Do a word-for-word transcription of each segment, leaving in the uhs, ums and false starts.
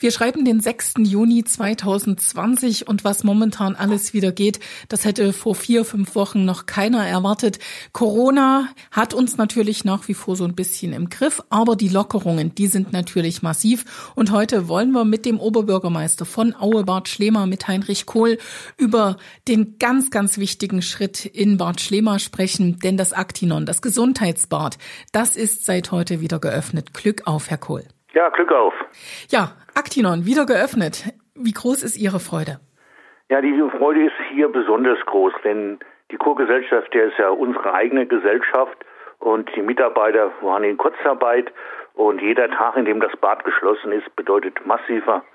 Wir schreiben den sechsten Juni zweitausendzwanzig und was momentan alles wieder geht, das hätte vor vier, fünf Wochen noch keiner erwartet. Corona hat uns natürlich nach wie vor so ein bisschen im Griff, aber die Lockerungen, die sind natürlich massiv. Und heute wollen wir mit dem Oberbürgermeister von Aue, Bad Schlema, mit Heinrich Kohl, über den ganz, ganz wichtigen Schritt in Bad Schlema sprechen. Denn das Actinon, das Gesundheitsbad, das ist seit heute wieder geöffnet. Glück auf, Herr Kohl. Ja, Glück auf. Ja, Actinon, wieder geöffnet. Wie groß ist Ihre Freude? Ja, die Freude ist hier besonders groß, denn die Kurgesellschaft, der ist ja unsere eigene Gesellschaft und die Mitarbeiter waren in Kurzarbeit und jeder Tag, in dem das Bad geschlossen ist, bedeutet massive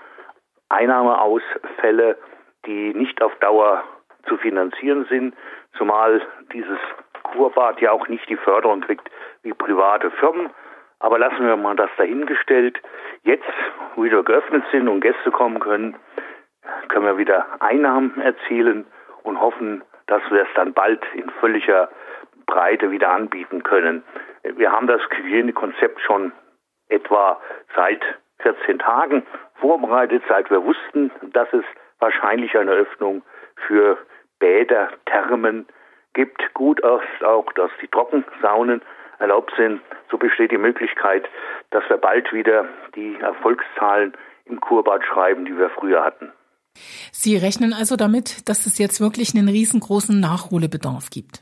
Einnahmeausfälle, die nicht auf Dauer zu finanzieren sind, zumal dieses Kurbad ja auch nicht die Förderung kriegt wie private Firmen. Aber lassen wir mal das dahingestellt. Jetzt, wo wir geöffnet sind und Gäste kommen können, können wir wieder Einnahmen erzielen und hoffen, dass wir es dann bald in völliger Breite wieder anbieten können. Wir haben das Hygienekonzept schon etwa seit vierzehn Tagen vorbereitet, seit wir wussten, dass es wahrscheinlich eine Öffnung für Bäder, Thermen gibt. Gut ist auch, dass die Trockensaunen erlaubt sind. So besteht die Möglichkeit, dass wir bald wieder die Erfolgszahlen im Kurbad schreiben, die wir früher hatten. Sie rechnen also damit, dass es jetzt wirklich einen riesengroßen Nachholbedarf gibt?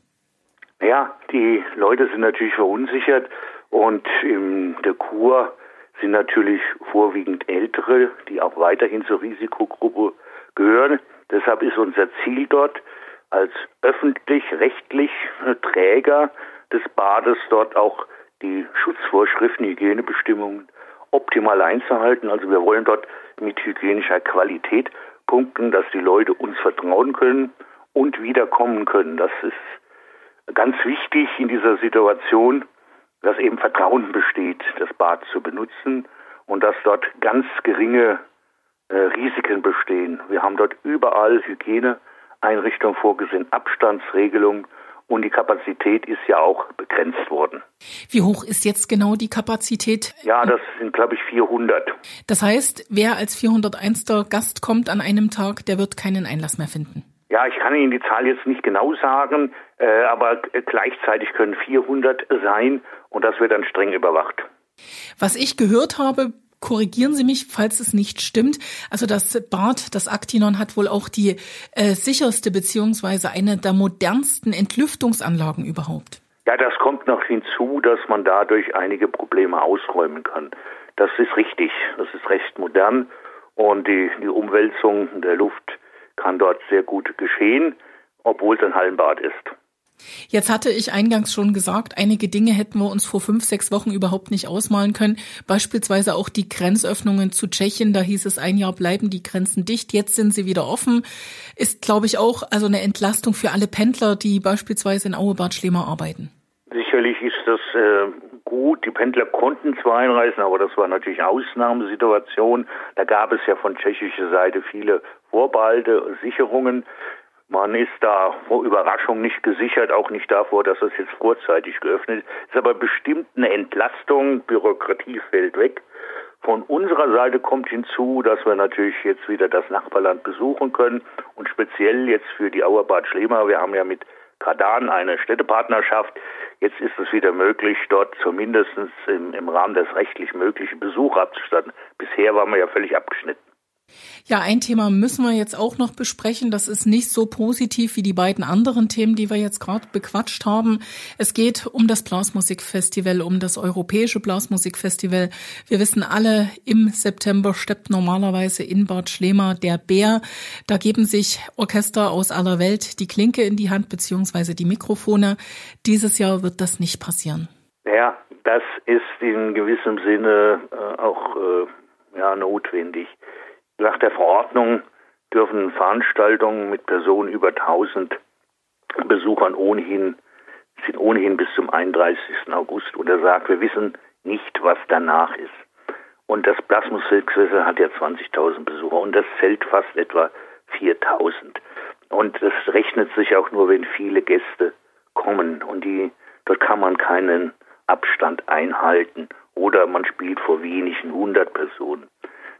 Ja, die Leute sind natürlich verunsichert und in der Kur sind natürlich vorwiegend Ältere, die auch weiterhin zur Risikogruppe gehören. Deshalb ist unser Ziel dort als öffentlich-rechtlich Träger des Bades dort auch die Schutzvorschriften, Hygienebestimmungen optimal einzuhalten. Also wir wollen dort mit hygienischer Qualität punkten, dass die Leute uns vertrauen können und wiederkommen können. Das ist ganz wichtig in dieser Situation, dass eben Vertrauen besteht, das Bad zu benutzen und dass dort ganz geringe äh, Risiken bestehen. Wir haben dort überall Hygieneeinrichtungen vorgesehen, Abstandsregelungen. Und die Kapazität ist ja auch begrenzt worden. Wie hoch ist jetzt genau die Kapazität? Ja, das sind, glaube ich, vierhundert. Das heißt, wer als vierhunderteinster Gast kommt an einem Tag, der wird keinen Einlass mehr finden? Ja, ich kann Ihnen die Zahl jetzt nicht genau sagen, äh, aber gleichzeitig können vierhundert sein und das wird dann streng überwacht. Was ich gehört habe, korrigieren Sie mich, falls es nicht stimmt. Also das Bad, das Actinon, hat wohl auch die äh, sicherste beziehungsweise eine der modernsten Entlüftungsanlagen überhaupt. Ja, das kommt noch hinzu, dass man dadurch einige Probleme ausräumen kann. Das ist richtig, das ist recht modern und die, die Umwälzung der Luft kann dort sehr gut geschehen, obwohl es ein Hallenbad ist. Jetzt hatte ich eingangs schon gesagt, einige Dinge hätten wir uns vor fünf, sechs Wochen überhaupt nicht ausmalen können. Beispielsweise auch die Grenzöffnungen zu Tschechien. Da hieß es, ein Jahr bleiben die Grenzen dicht. Jetzt sind sie wieder offen. Ist, glaube ich, auch also eine Entlastung für alle Pendler, die beispielsweise in Aue, Bad Schlema arbeiten. Sicherlich ist das äh, gut. Die Pendler konnten zwar einreisen, aber das war natürlich eine Ausnahmesituation. Da gab es ja von tschechischer Seite viele Vorbehalte, Sicherungen. Man ist da vor Überraschung nicht gesichert, auch nicht davor, dass es jetzt vorzeitig geöffnet ist. Es ist aber bestimmt eine Entlastung, Bürokratie fällt weg. Von unserer Seite kommt hinzu, dass wir natürlich jetzt wieder das Nachbarland besuchen können und speziell jetzt für die Auer Bad Schlema, wir haben ja mit Kadan eine Städtepartnerschaft. Jetzt ist es wieder möglich, dort zumindest im, im Rahmen des rechtlich möglichen Besuch abzustatten. Bisher waren wir ja völlig abgeschnitten. Ja, ein Thema müssen wir jetzt auch noch besprechen. Das ist nicht so positiv wie die beiden anderen Themen, die wir jetzt gerade bequatscht haben. Es geht um das Blasmusikfestival, um das europäische Blasmusikfestival. Wir wissen alle, im September steppt normalerweise in Bad Schlema der Bär. Da geben sich Orchester aus aller Welt die Klinke in die Hand beziehungsweise die Mikrofone. Dieses Jahr wird das nicht passieren. Ja, das ist in gewissem Sinne äh, auch äh, ja, notwendig. Nach der Verordnung dürfen Veranstaltungen mit Personen über tausend Besuchern ohnehin, sind ohnehin bis zum einunddreißigsten August untersagt. Wir wissen nicht, was danach ist. Und das Blasmusikfestival hat ja zwanzigtausend Besucher und das Zelt fast etwa viertausend. Und das rechnet sich auch nur, wenn viele Gäste kommen und die, dort kann man keinen Abstand einhalten oder man spielt vor wenigen hundert Personen.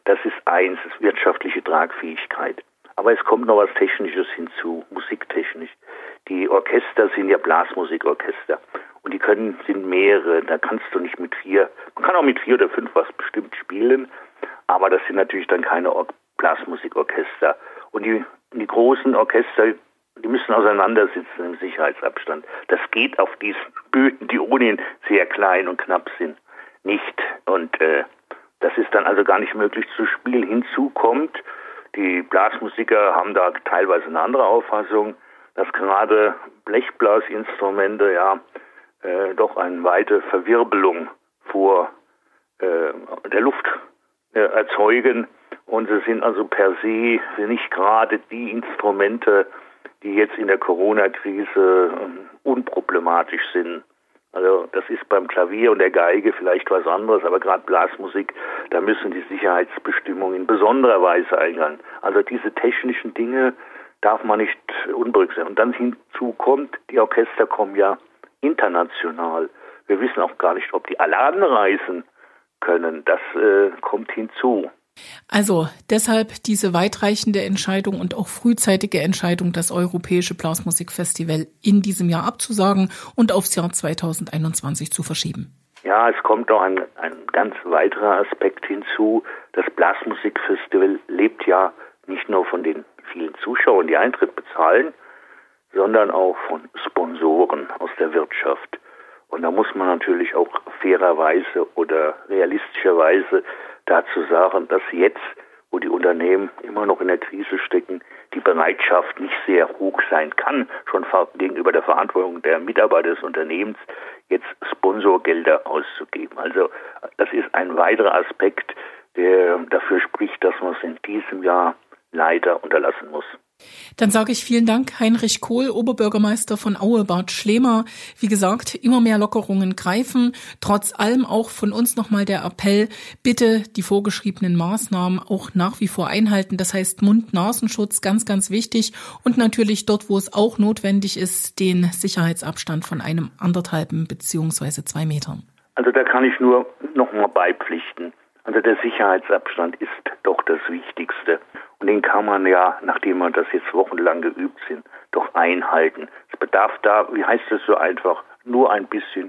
Das ist eins, das ist wirtschaftliche Tragfähigkeit. Aber es kommt noch was Technisches hinzu, musiktechnisch. Die Orchester sind ja Blasmusikorchester und die können, sind mehrere, da kannst du nicht mit vier, man kann auch mit vier oder fünf was bestimmt spielen, aber das sind natürlich dann keine Or- Blasmusikorchester. Und die, die großen Orchester, die müssen auseinandersitzen im Sicherheitsabstand. Das geht auf diesen Bühnen, die ohnehin sehr klein und knapp sind, nicht. Und äh, das ist dann also gar nicht möglich zu spielen. Hinzu kommt, die Blasmusiker haben da teilweise eine andere Auffassung, dass gerade Blechblasinstrumente ja äh, doch eine weite Verwirbelung vor äh, der Luft äh, erzeugen. Und sie sind also per se nicht gerade die Instrumente, die jetzt in der Corona-Krise äh, unproblematisch sind. Also das ist beim Klavier und der Geige vielleicht was anderes, aber gerade Blasmusik, da müssen die Sicherheitsbestimmungen in besonderer Weise eingehen. Also diese technischen Dinge darf man nicht unberücksichtigen. Und dann hinzu kommt, die Orchester kommen ja international. Wir wissen auch gar nicht, ob die alle anreisen können. Das äh, kommt hinzu. Also deshalb diese weitreichende Entscheidung und auch frühzeitige Entscheidung, das Europäische Blasmusikfestival in diesem Jahr abzusagen und aufs Jahr zweitausendeinundzwanzig zu verschieben. Ja, es kommt noch ein, ein ganz weiterer Aspekt hinzu. Das Blasmusikfestival lebt ja nicht nur von den vielen Zuschauern, die Eintritt bezahlen, sondern auch von Sponsoren aus der Wirtschaft. Und da muss man natürlich auch fairerweise oder realistischerweise dazu sagen, dass jetzt, wo die Unternehmen immer noch in der Krise stecken, die Bereitschaft nicht sehr hoch sein kann, schon gegenüber der Verantwortung der Mitarbeiter des Unternehmens, jetzt Sponsorgelder auszugeben. Also das ist ein weiterer Aspekt, der dafür spricht, dass man es in diesem Jahr leider unterlassen muss. Dann sage ich vielen Dank, Heinrich Kohl, Oberbürgermeister von Aue-Bad Schlema. Wie gesagt, immer mehr Lockerungen greifen. Trotz allem auch von uns nochmal der Appell, bitte die vorgeschriebenen Maßnahmen auch nach wie vor einhalten. Das heißt Mund-Nasenschutz, ganz, ganz wichtig. Und natürlich dort, wo es auch notwendig ist, den Sicherheitsabstand von einem anderthalben beziehungsweise zwei Metern. Also da kann ich nur nochmal beipflichten. Also der Sicherheitsabstand ist doch das Wichtigste. Und den kann man ja, nachdem man das jetzt wochenlang geübt sind, doch einhalten. Es bedarf da, wie heißt es so einfach, nur ein bisschen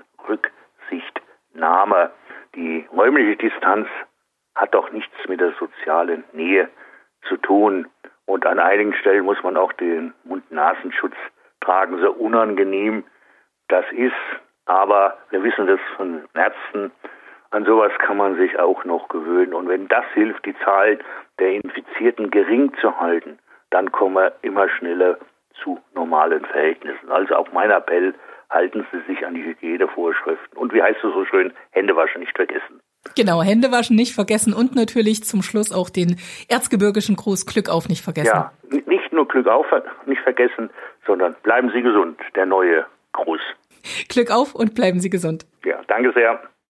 Rücksichtnahme. Die räumliche Distanz hat doch nichts mit der sozialen Nähe zu tun. Und an einigen Stellen muss man auch den Mund-Nasenschutz tragen, so unangenehm das ist. Aber wir wissen das von Ärzten, an sowas kann man sich auch noch gewöhnen. Und wenn das hilft, die Zahl der Infizierten gering zu halten, dann kommen wir immer schneller zu normalen Verhältnissen. Also auch mein Appell, halten Sie sich an die Hygienevorschriften. Und wie heißt es so schön, Hände waschen nicht vergessen. Genau, Hände waschen nicht vergessen und natürlich zum Schluss auch den erzgebirgischen Gruß Glück auf nicht vergessen. Ja, nicht nur Glück auf nicht vergessen, sondern bleiben Sie gesund, der neue Gruß. Glück auf und bleiben Sie gesund. Ja, danke sehr.